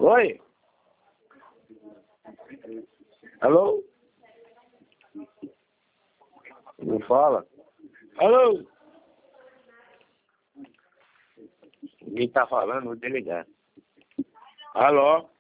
Oi? Alô? Não fala? Alô? Ninguém tá falando, vou desligar. Alô?